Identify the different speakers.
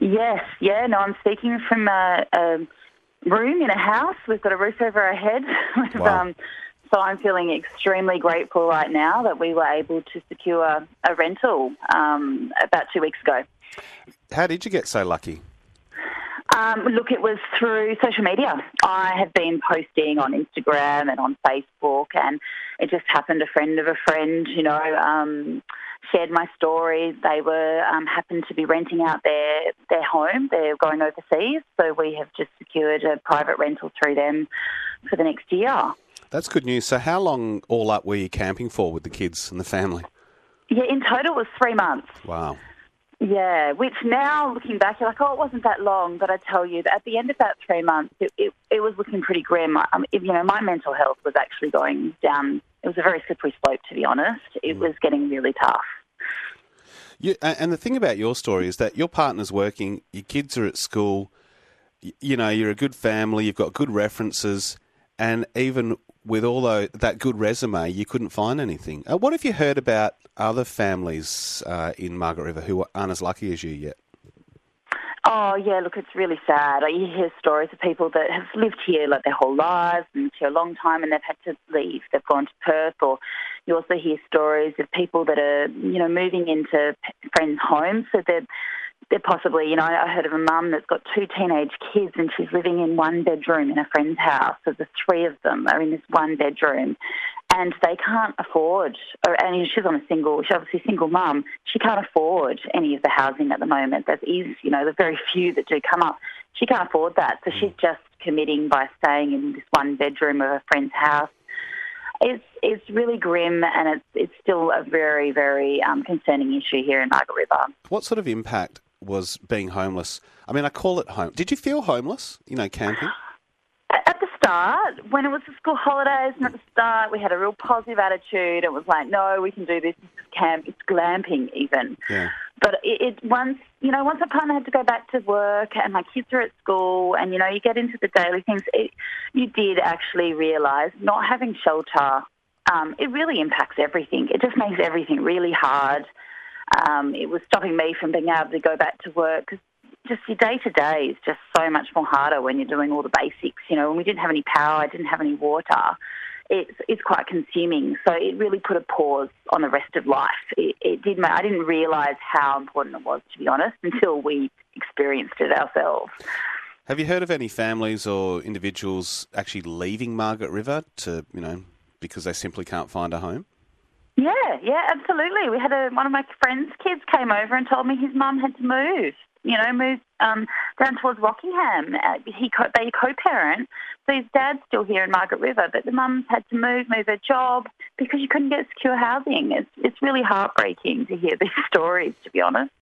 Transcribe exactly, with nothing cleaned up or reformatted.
Speaker 1: Yes, yeah, no, I'm speaking from a, a room in a house. We've got a roof over our head. We've,
Speaker 2: Wow.
Speaker 1: um, so I'm feeling extremely grateful right now that we were able to secure a rental um, about two weeks ago.
Speaker 2: How did you get so lucky?
Speaker 1: Um, look, it was through social media. I have been posting on Instagram and on Facebook, and it just happened a friend of a friend, you know, um, shared my story. They were um, happened to be renting out their, their home. They're going overseas, so we have just secured a private rental through them for the next year.
Speaker 2: That's good news. So how long all up were you camping for with the kids and the family?
Speaker 1: Yeah, in total it was three months.
Speaker 2: Wow.
Speaker 1: Yeah, which now, looking back, you're like, oh, it wasn't that long. But I tell you, that at the end of that three months, it, it, it was looking pretty grim. Um, it, you know, my mental health was actually going down. It was a very slippery slope, to be honest. It
Speaker 2: Mm.
Speaker 1: was getting really tough.
Speaker 2: You, and the thing about your story is that your partner's working, your kids are at school, you, you know, you're a good family, you've got good references, and even with all the, that good resume, you couldn't find anything. Uh, what have you heard about other families uh, in Margaret River who aren't as lucky as you yet?
Speaker 1: Oh, yeah, look, it's really sad. You hear stories of people that have lived here like their whole lives and for a long time, and they've had to leave. They've gone to Perth, or you also hear stories of people that are, you know, moving into friends' homes. So they're, they're possibly, you know, I heard of a mum that's got two teenage kids and she's living in one bedroom in a friend's house. So the three of them are in this one bedroom. And they can't afford, or, and she's on a single, she's obviously a single mum, she can't afford any of the housing at the moment. That is, you know, the very few that do come up. She can't afford that. So she's just committing by staying in this one bedroom of a friend's house. It's it's really grim, and it's it's still a very, very um, concerning issue here in Margaret River.
Speaker 2: What sort of impact was being homeless? I mean, I call it home. Did you feel homeless, you know, camping?
Speaker 1: At the start, when it was the school holidays, and at the start we had a real positive attitude. It was like, no, we can do this. This is camp. It's glamping even.
Speaker 2: Yeah.
Speaker 1: But it, it once, you know, once my partner had to go back to work and my kids are at school, and you know, you get into the daily things. It, you did actually realise not having shelter. Um, it really impacts everything. It just makes everything really hard. Um, it was stopping me from being able to go back to work because just your day-to-day is just so much more harder when you're doing all the basics. You know, when we didn't have any power, I didn't have any water, it's, it's quite consuming. So it really put a pause on the rest of life. It, it did. I didn't realise how important it was, to be honest, until we experienced it ourselves.
Speaker 2: Have you heard of any families or individuals actually leaving Margaret River to, you know, because they simply can't find a home?
Speaker 1: Yeah, yeah, absolutely. We had a, one of my friend's kids came over and told me his mum had to move. You know, moved um, down towards Rockingham. Uh, he co- they co-parent, so his dad's still here in Margaret River, but the mum's had to move, move her job because you couldn't get secure housing. It's it's really heartbreaking to hear these stories, to be honest.